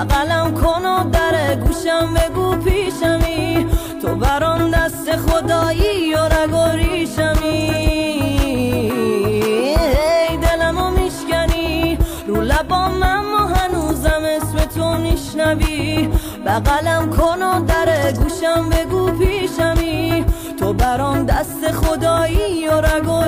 بغلم کن و در گوشم بگو پیشمی، تو برام دست خدایی و رگ و ریشمی. ای دلمو میشکنی رو لبام اما هنوزم اسم تو میشنوی، بغلم کن و در گوشم بگو پیشمی، تو برام دست خدایی و رگ و